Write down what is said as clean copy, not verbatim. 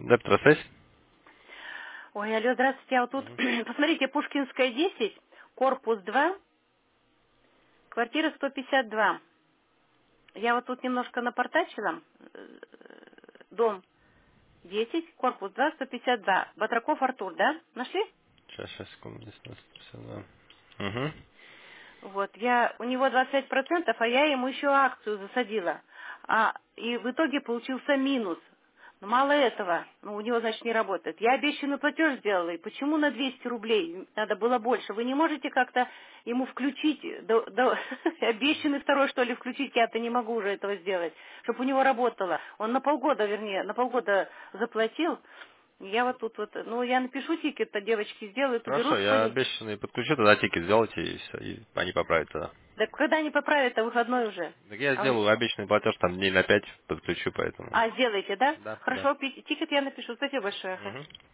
Дептросвязь? Ой, алло, здравствуйте, я вот тут, посмотрите, Пушкинская 10, корпус 2, квартира 152. Я вот тут немножко напортачила, дом 10, корпус 2, 152. Батраков Артур, да? Нашли? Сейчас, секунду, 1952. Угу. Вот, у него 25%, а я ему еще акцию засадила. И в итоге получился минус. Но мало этого, у него, значит, не работает. Я обещанный платеж сделала, и почему на 200 рублей? Надо было больше. Вы не можете как-то ему включить, обещанный второй, что ли, включить? Я-то не могу уже этого сделать, чтобы у него работало. Он на полгода, вернее, на полгода заплатил. Я вот тут вот, я напишу тикет, а девочки сделают, Хорошо, уберут с я пони. обещанный подключу, тогда тикет сделайте, и все, и они поправят тогда. Да когда они поправят, а выходной уже. Так я А, сделаю обещанный платеж, там дней на 5 подключу, поэтому. сделаете, да? Да, да. Хорошо, тикет я напишу. Спасибо большое. Ага. Угу.